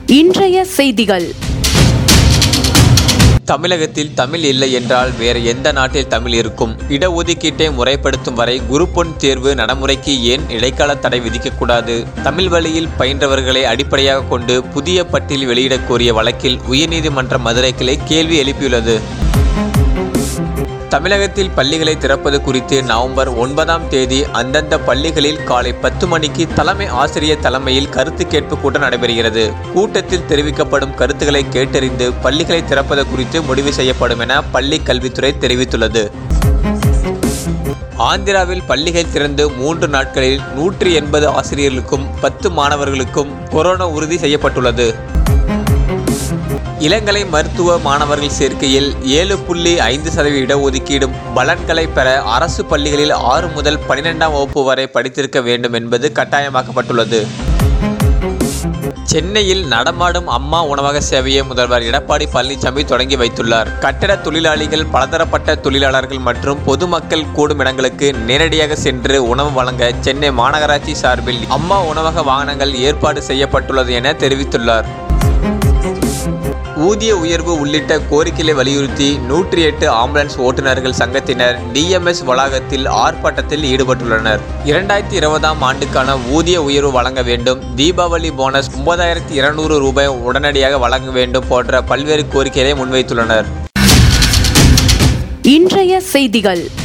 இன்றைய செய்திகள். தமிழகத்தில் தமிழ் இல்லை என்றால் வேறு எந்த நாட்டில் தமிழ் இருக்கும்? இடஒதுக்கீட்டை முறைப்படுத்தும் வரை குரூப் 1 தேர்வு நடைமுறைக்கு ஏன் இடைக்கால தடை விதிக்கக்கூடாது? தமிழ் வழியில் பயின்றவர்களை அடிப்படையாக கொண்டு புதிய பட்டியல் வெளியிடக் கோரிய வழக்கில் உயர்நீதிமன்ற மதுரை கிளை கேள்வி எழுப்பியுள்ளது. தமிழகத்தில் பள்ளிகளை திறப்பது குறித்து நவம்பர் 9ஆம் தேதி அந்தந்த பள்ளிகளில் காலை 10 மணிக்கு தலைமை ஆசிரியர் தலைமையில் கருத்து கேட்பு கூட்டம் நடைபெறுகிறது. கூட்டத்தில் தெரிவிக்கப்படும் கருத்துக்களை கேட்டறிந்து பள்ளிகளை திறப்பது குறித்து முடிவு செய்யப்படும் என பள்ளி கல்வித்துறை தெரிவித்துள்ளது. ஆந்திராவில் பள்ளிகள் திறந்து 3 நாட்களில் 180 ஆசிரியர்களுக்கும் 10 மாணவர்களுக்கும் கொரோனா உறுதி செய்யப்பட்டுள்ளது. இளங்கலை மருத்துவ மாணவர்கள் சேர்க்கையில் 7.5% இடஒதுக்கீடு பலன்களை பெற அரசு பள்ளிகளில் 6 முதல் 12ஆம் வகுப்பு வரை படித்திருக்க வேண்டும் என்பது கட்டாயமாக்கப்பட்டுள்ளது. சென்னையில் நடமாடும் அம்மா உணவக சேவையை முதல்வர் எடப்பாடி பழனிசாமி தொடங்கி வைத்துள்ளார். கட்டட தொழிலாளிகள், பலதரப்பட்ட தொழிலாளர்கள் மற்றும் பொதுமக்கள் கூடும் இடங்களுக்கு நேரடியாக சென்று உணவு வழங்க சென்னை மாநகராட்சி சார்பில் அம்மா உணவக வாகனங்கள் ஏற்பாடு செய்யப்பட்டுள்ளது என தெரிவித்துள்ளார். ஊதிய உயர்வு உள்ளிட்ட கோரிக்கைகளை வலியுறுத்தி 108 ஆம்புலன்ஸ் ஓட்டுநர்கள் சங்கத்தினர் டிஎம்எஸ் வளாகத்தில் ஆர்ப்பாட்டத்தில் ஈடுபட்டுள்ளனர். 2020ஆம் ஆண்டுக்கான ஊதிய உயர்வு வழங்க வேண்டும், தீபாவளி போனஸ் 9200 ரூபாய் உடனடியாக வழங்க வேண்டும் போன்ற பல்வேறு கோரிக்கைகளை முன்வைத்துள்ளனர். இன்றைய செய்திகள்.